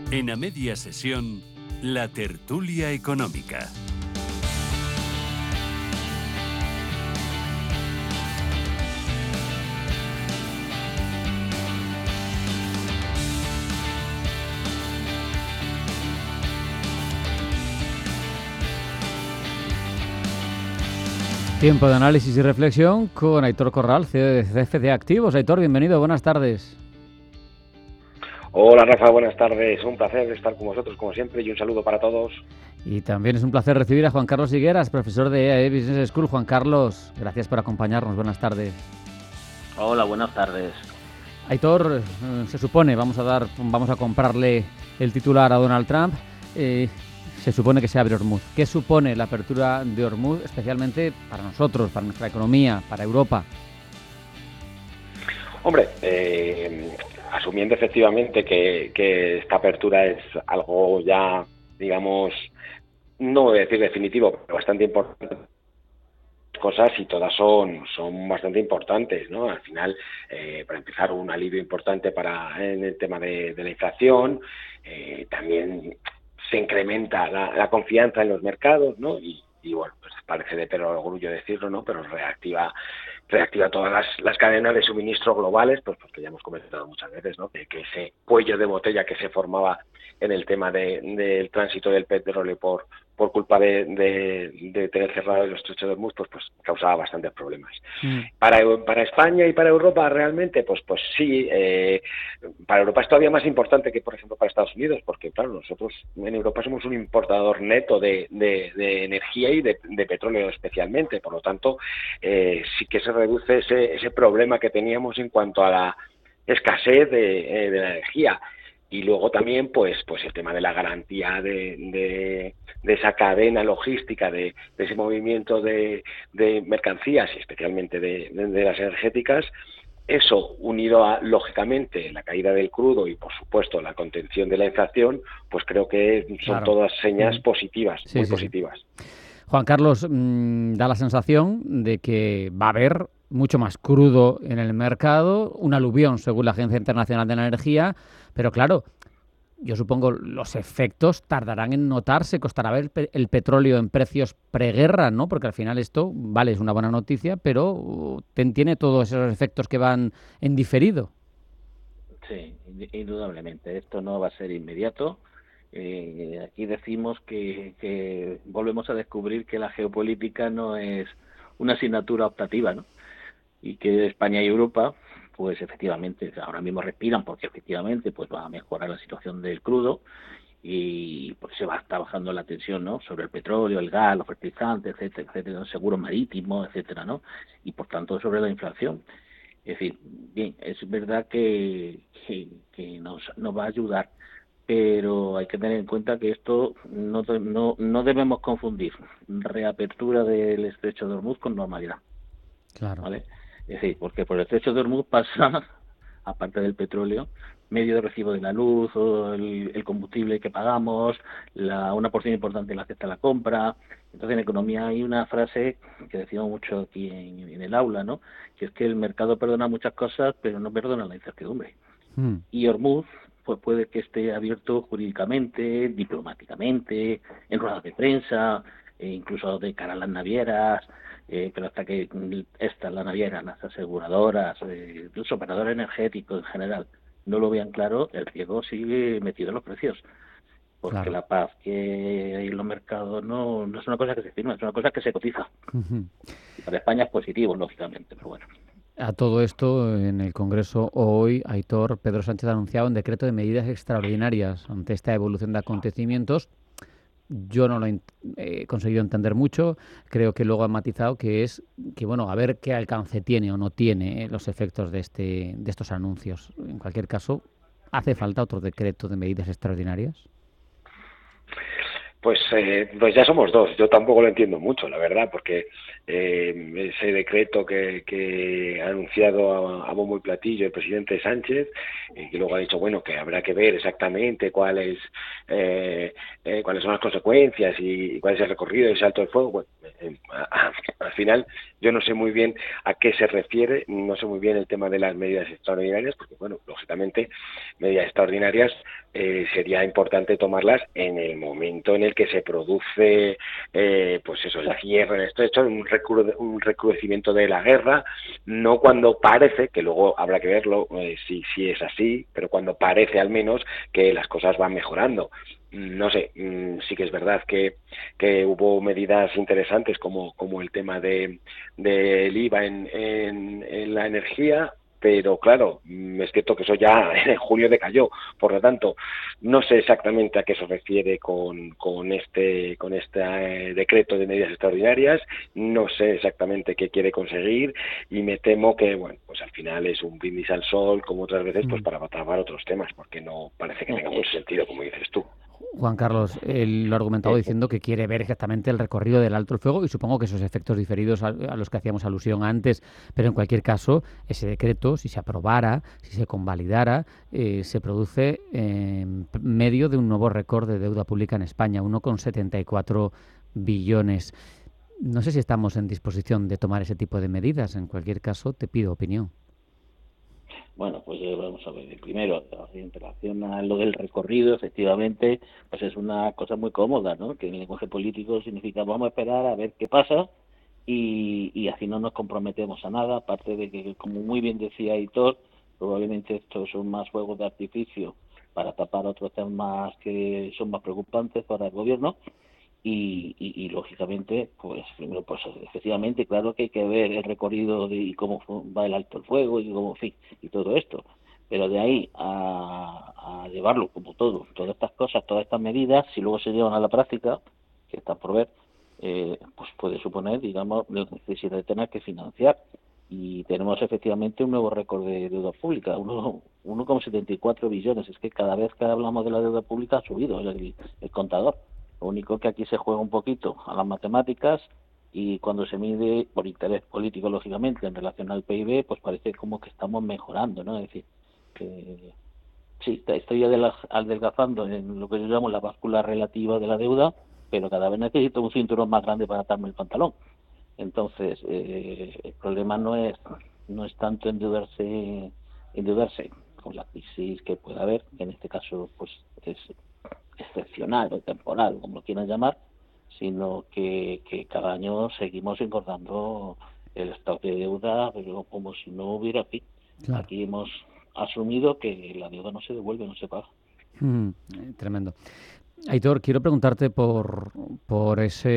En A Media Sesión, la tertulia económica. Tiempo de análisis y reflexión con Aitor Corral, CEO de CFD Activos. Aitor, bienvenido, buenas tardes. Hola Rafa, buenas tardes. Un placer estar con vosotros como siempre y un saludo para todos. Y también es un placer recibir a Juan Carlos Higueras, profesor de EAE Business School. Juan Carlos, gracias por acompañarnos, buenas tardes. Hola, buenas tardes. Aitor, se supone, vamos a comprarle el titular a Donald Trump. Se supone que se abre Hormuz. ¿Qué supone la apertura de Hormuz, especialmente para nosotros, para nuestra economía, para Europa? Hombre, asumiendo efectivamente que esta apertura es algo ya, digamos, no voy a decir definitivo, pero bastante importante, cosas y todas son bastante importantes, ¿no? Al final, para empezar, un alivio importante en el tema de la inflación, también se incrementa la confianza en los mercados, ¿no? Y bueno, pues parece de perogrullo decirlo, ¿no? Pero reactiva todas las cadenas de suministro globales, pues porque ya hemos comentado muchas veces, ¿no? Que ese cuello de botella que se formaba en el tema del tránsito del petróleo por culpa de tener cerrado el estrecho de Hormuz, pues causaba bastantes problemas. Para España y para Europa realmente, pues sí, para Europa es todavía más importante que, por ejemplo, para Estados Unidos, porque claro, nosotros en Europa somos un importador neto de energía y de petróleo especialmente, por lo tanto, sí que se reduce ese problema que teníamos en cuanto a la escasez de la energía. Y luego también pues el tema de la garantía de esa cadena logística, de ese movimiento de mercancías y especialmente de las energéticas. Eso, unido a, lógicamente, la caída del crudo y, por supuesto, la contención de la inflación, pues creo que son todas señas positivas, muy positivas. Sí. Juan Carlos, da la sensación de que va a haber mucho más crudo en el mercado, un aluvión según la Agencia Internacional de la Energía, pero claro, yo supongo los efectos tardarán en notarse, costará ver el petróleo en precios preguerra, ¿no? Porque al final esto, vale, es una buena noticia, pero tiene todos esos efectos que van en diferido. Sí, indudablemente, esto no va a ser inmediato. Aquí decimos que volvemos a descubrir que la geopolítica no es una asignatura optativa, ¿no? Y que España y Europa, pues efectivamente, ahora mismo respiran porque efectivamente pues va a mejorar la situación del crudo y pues se va a estar bajando la tensión, ¿no? Sobre el petróleo, el gas, los fertilizantes, etcétera, el seguro marítimo, etcétera, ¿no? Y por tanto sobre la inflación. Es decir, bien, es verdad que nos va a ayudar, pero hay que tener en cuenta que esto no debemos confundir reapertura del estrecho de Hormuz con normalidad. Claro. ¿Vale? Es decir, porque por el estrecho de Hormuz pasa, aparte del petróleo, medio de recibo de la luz, o el combustible que pagamos, una porción importante de la cesta de la compra. Entonces, en economía hay una frase que decimos mucho aquí en el aula, ¿no? Que es que el mercado perdona muchas cosas, pero no perdona la incertidumbre. Y Hormuz, pues puede que esté abierto jurídicamente, diplomáticamente, en ruedas de prensa, incluso de cara a las navieras, pero hasta que las navieras, las aseguradoras, los operadores energéticos en general no lo vean claro, el riesgo sigue metido en los precios. Porque claro, la paz que hay en los mercados no es una cosa que se firma, es una cosa que se cotiza. Y para España es positivo, lógicamente, pero bueno. A todo esto, en el Congreso hoy, Aitor, Pedro Sánchez ha anunciado un decreto de medidas extraordinarias ante esta evolución de acontecimientos. Yo no lo he conseguido entender mucho. Creo que luego ha matizado que bueno, a ver qué alcance tiene o no tiene los efectos de estos anuncios. En cualquier caso, ¿hace falta otro decreto de medidas extraordinarias? Pues ya somos dos. Yo tampoco lo entiendo mucho, la verdad, porque ese decreto que ha anunciado a bombo y platillo el presidente Sánchez, que luego ha dicho, bueno, que habrá que ver exactamente cuáles son las consecuencias y cuál es el recorrido del salto de fuego. Bueno, Al final yo no sé muy bien a qué se refiere, no sé muy bien el tema de las medidas extraordinarias, porque bueno, lógicamente medidas extraordinarias sería importante tomarlas en el momento en el que se produce pues eso, el cierre, esto hecho un recrudecimiento de la guerra, no cuando parece, que luego habrá que verlo si es así, pero cuando parece al menos que las cosas van mejorando. No sé, sí que es verdad que hubo medidas interesantes como el tema del IVA en la energía, pero claro, es cierto que eso ya en julio decayó. Por lo tanto, no sé exactamente a qué se refiere con este decreto de medidas extraordinarias, no sé exactamente qué quiere conseguir y me temo que, bueno, pues al final es un brindis al sol, como otras veces, pues para tapar otros temas, porque no parece que tenga mucho sentido, como dices tú. Juan Carlos, él lo ha argumentado diciendo que quiere ver exactamente el recorrido del alto el fuego y supongo que esos efectos diferidos a los que hacíamos alusión antes, pero en cualquier caso, ese decreto, si se aprobara, si se convalidara, se produce en medio de un nuevo récord de deuda pública en España, 1,74 billones. No sé si estamos en disposición de tomar ese tipo de medidas. En cualquier caso, te pido opinión. Bueno, pues vamos a ver. Primero, en relación a lo del recorrido, efectivamente, pues es una cosa muy cómoda, ¿no? Que en el lenguaje político significa vamos a esperar a ver qué pasa y así no nos comprometemos a nada, aparte de que, como muy bien decía Aitor, probablemente estos son más fuegos de artificio para tapar otros temas que son más preocupantes para el gobierno. Y lógicamente, pues primero, pues efectivamente, claro que hay que ver el recorrido y cómo va el alto el fuego y cómo, en fin, y todo esto. Pero de ahí a llevarlo como todo, todas estas cosas, todas estas medidas, si luego se llevan a la práctica, que está por ver, pues puede suponer, digamos, la necesidad de tener que financiar. Y tenemos efectivamente un nuevo récord de deuda pública, 1,74 billones. Es que cada vez que hablamos de la deuda pública ha subido el contador. Lo único que aquí se juega un poquito a las matemáticas y cuando se mide por interés político, lógicamente, en relación al PIB, pues parece como que estamos mejorando, ¿no? Es decir, que sí, estoy adelgazando en lo que yo llamo la báscula relativa de la deuda, pero cada vez necesito un cinturón más grande para atarme el pantalón. Entonces, el problema no es tanto endeudarse con la crisis que pueda haber, que en este caso pues es excepcional o temporal, como lo quieran llamar, sino que cada año seguimos engordando el stock de deuda, pero como si no hubiera fin. Claro. Aquí hemos asumido que la deuda no se devuelve, no se paga. Tremendo. Aitor, quiero preguntarte por esa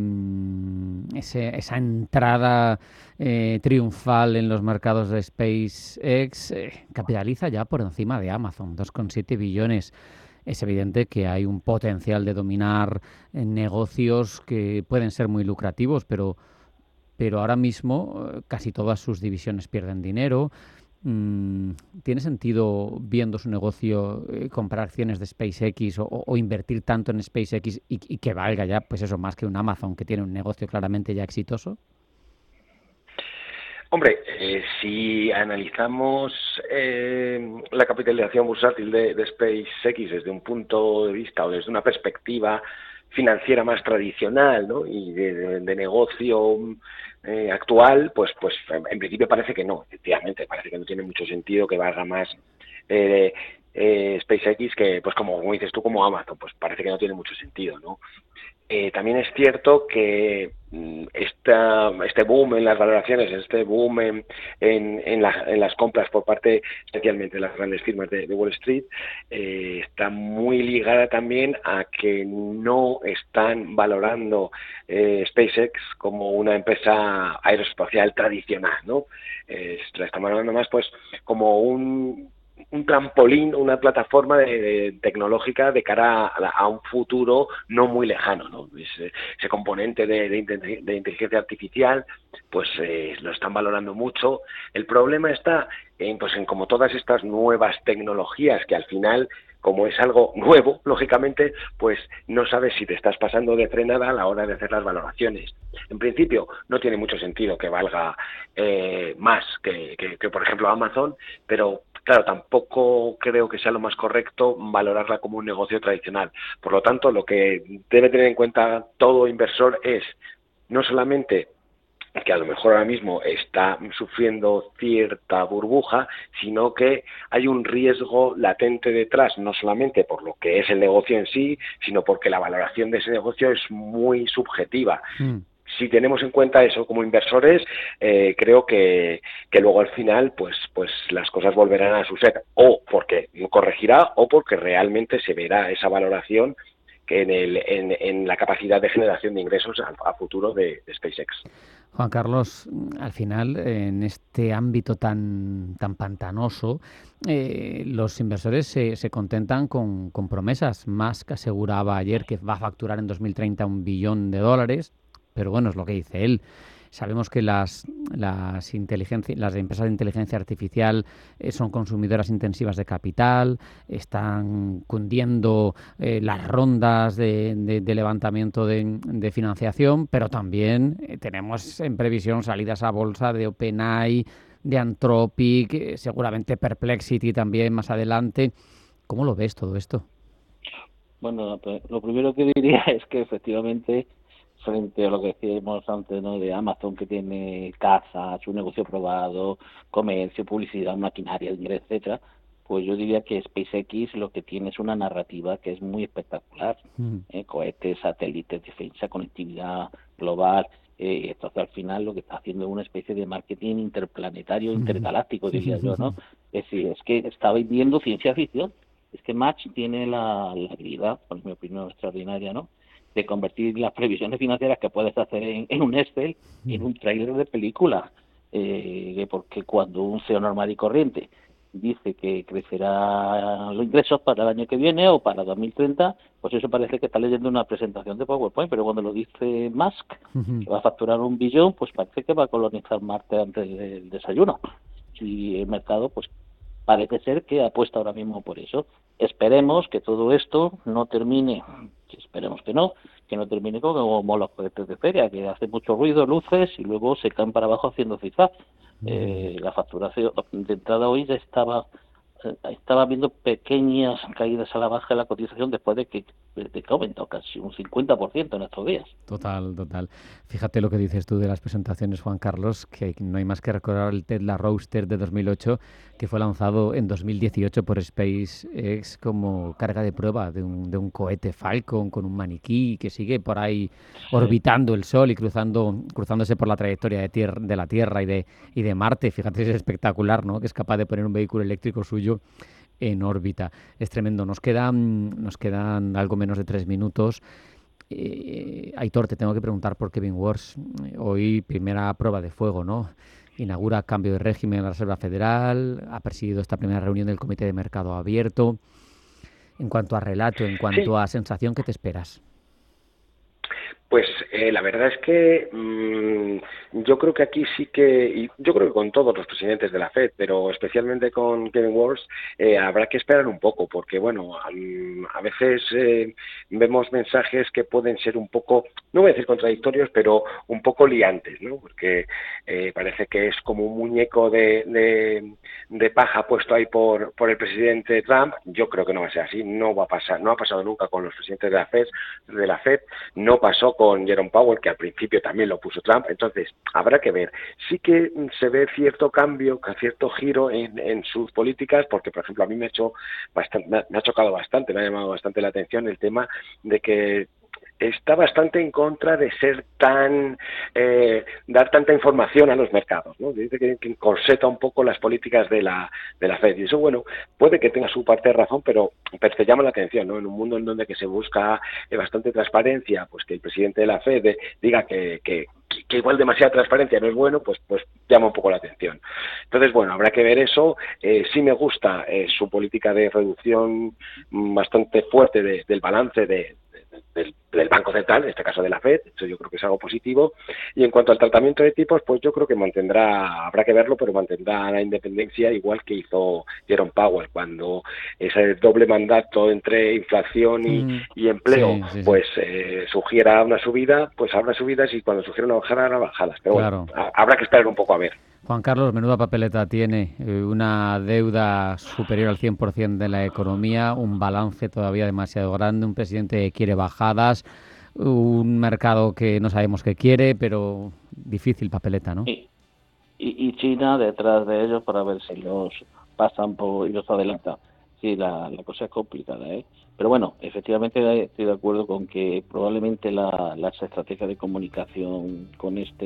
entrada triunfal en los mercados de SpaceX. Capitaliza ya por encima de Amazon, 2,7 billones. Es evidente que hay un potencial de dominar negocios que pueden ser muy lucrativos, pero ahora mismo casi todas sus divisiones pierden dinero. ¿Tiene sentido, viendo su negocio, comprar acciones de SpaceX o invertir tanto en SpaceX y que valga ya, pues eso, más que un Amazon que tiene un negocio claramente ya exitoso? Hombre, si analizamos la capitalización bursátil de SpaceX desde un punto de vista o desde una perspectiva financiera más tradicional, ¿no? Y de negocio actual, pues en principio parece que no, efectivamente, parece que no tiene mucho sentido que valga más SpaceX que, pues como dices tú, como Amazon, pues parece que no tiene mucho sentido, ¿no? También es cierto que este boom en las valoraciones, este boom en las compras por parte, especialmente de las grandes firmas de Wall Street, está muy ligada también a que no están valorando SpaceX como una empresa aeroespacial tradicional, ¿no? La están valorando más pues como un trampolín, una plataforma tecnológica de cara a un futuro no muy lejano, ¿no? Ese componente de inteligencia artificial, pues lo están valorando mucho. El problema está en como todas estas nuevas tecnologías que al final, como es algo nuevo, lógicamente, pues no sabes si te estás pasando de frenada a la hora de hacer las valoraciones. En principio, no tiene mucho sentido que valga más que, por ejemplo, Amazon, pero claro, tampoco creo que sea lo más correcto valorarla como un negocio tradicional. Por lo tanto, lo que debe tener en cuenta todo inversor es no solamente que a lo mejor ahora mismo está sufriendo cierta burbuja, sino que hay un riesgo latente detrás, no solamente por lo que es el negocio en sí, sino porque la valoración de ese negocio es muy subjetiva. Si tenemos en cuenta eso como inversores, creo que luego al final pues las cosas volverán a su ser, o porque corregirá o porque realmente se verá esa valoración que en la capacidad de generación de ingresos a futuro de SpaceX. Juan Carlos, al final, en este ámbito tan pantanoso, los inversores se contentan con promesas. Musk aseguraba ayer que va a facturar en 2030 $1 billón, pero bueno, es lo que dice él. Sabemos que las empresas de inteligencia artificial son consumidoras intensivas de capital, están cundiendo las rondas de levantamiento de financiación, pero también tenemos en previsión salidas a bolsa de OpenAI, de Anthropic, seguramente Perplexity también más adelante. ¿Cómo lo ves todo esto? Bueno, lo primero que diría es que efectivamente, frente a lo que decíamos antes, ¿no?, de Amazon, que tiene caza, su negocio probado, comercio, publicidad, maquinaria, etcétera, pues yo diría que SpaceX lo que tiene es una narrativa que es muy espectacular. Cohetes, satélites, defensa, conectividad global. Entonces, al final, lo que está haciendo es una especie de marketing interplanetario, intergaláctico, diría yo, ¿no? Es decir, es que está vendiendo ciencia ficción. Es que Musk tiene la habilidad, por mi opinión extraordinaria, ¿no?, de convertir las previsiones financieras que puedes hacer en un Excel en un tráiler de película, porque cuando un CEO normal y corriente dice que crecerá los ingresos para el año que viene o para 2030, pues eso parece que está leyendo una presentación de PowerPoint, pero cuando lo dice Musk, que va a facturar $1 billón, pues parece que va a colonizar Marte antes del desayuno. Y el mercado, pues parece ser que apuesta ahora mismo por eso. Esperemos que todo esto no termine, esperemos que no termine como los cohetes de feria, que hace mucho ruido, luces, y luego se caen para abajo haciendo zigzag. La facturación de entrada hoy ya estaba viendo pequeñas caídas a la baja de la cotización después de que ha aumentado casi un 50% en estos días. Total. Fíjate lo que dices tú de las presentaciones, Juan Carlos, que no hay más que recordar el Tesla Roadster de 2008, que fue lanzado en 2018 por SpaceX como carga de prueba de un cohete Falcon con un maniquí que sigue por ahí orbitando el Sol y cruzándose por la trayectoria de la Tierra y de Marte. Fíjate, es espectacular, ¿no?, que es capaz de poner un vehículo eléctrico suyo en órbita. Es tremendo. Nos quedan algo menos de 3 minutos. Aitor, te tengo que preguntar por Kevin Warsh. Hoy primera prueba de fuego, ¿no? Inaugura cambio de régimen en la Reserva Federal, ha presidido esta primera reunión del Comité de Mercado Abierto. En cuanto a relato, en cuanto a sensación, ¿qué te esperas? Pues la verdad es que yo creo que aquí sí que, y yo creo que con todos los presidentes de la FED, pero especialmente con Kevin Warsh, habrá que esperar un poco, porque bueno, a veces vemos mensajes que pueden ser un poco, no voy a decir contradictorios, pero un poco liantes, ¿no? Porque parece que es como un muñeco de paja puesto ahí por el presidente Trump. Yo creo que no va a ser así, no va a pasar, no ha pasado nunca con los presidentes de la FED, no pasó con Jerome Powell, que al principio también lo puso Trump. Entonces habrá que ver. Sí que se ve cierto cambio, cierto giro en sus políticas, porque por ejemplo a mí me ha chocado bastante, me ha llamado bastante la atención el tema de que está bastante en contra de ser dar tanta información a los mercados, ¿no? Dice que corseta un poco las políticas de la FED, y eso, bueno, puede que tenga su parte de razón, pero te llama la atención, ¿no? En un mundo en donde que se busca bastante transparencia, pues que el presidente de la FED diga que igual demasiada transparencia no es bueno, pues llama un poco la atención. Entonces, bueno, habrá que ver eso. Sí me gusta su política de reducción bastante fuerte del balance del Banco Central, en este caso de la FED. Eso yo creo que es algo positivo. Y en cuanto al tratamiento de tipos, pues yo creo que habrá que verlo, pero mantendrá la independencia igual que hizo Jerome Powell, cuando ese doble mandato entre inflación y empleo, sí. Pues sugiera una subida, pues habrá subidas, y cuando sugiera una bajada, habrá bajadas. Pero claro, bueno, habrá que esperar un poco a ver. Juan Carlos, menuda papeleta tiene, una deuda superior al 100% de la economía, un balance todavía demasiado grande, un presidente que quiere bajadas, un mercado que no sabemos qué quiere, pero difícil papeleta, ¿no? Y China detrás de ellos para ver si los pasan y los adelantan. Sí, la cosa es complicada, ¿eh? Pero bueno, efectivamente estoy de acuerdo con que probablemente las estrategias de comunicación con esta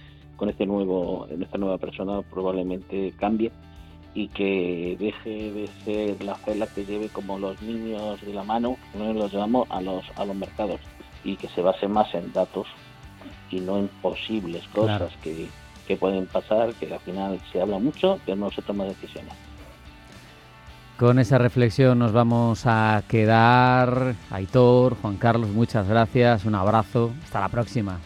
nueva persona probablemente cambie y que deje de ser la cela que lleve como los niños de la mano, no los llevamos a los mercados, y que se base más en datos y no en posibles cosas que pueden pasar, que al final se habla mucho pero no se toman decisiones. Con esa reflexión nos vamos a quedar. Aitor, Juan Carlos, muchas gracias, un abrazo, hasta la próxima.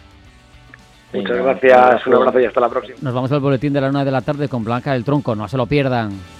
Muchas gracias, un abrazo y hasta la próxima. Nos vamos al boletín de la 1 de la tarde con Blanca del Tronco, no se lo pierdan.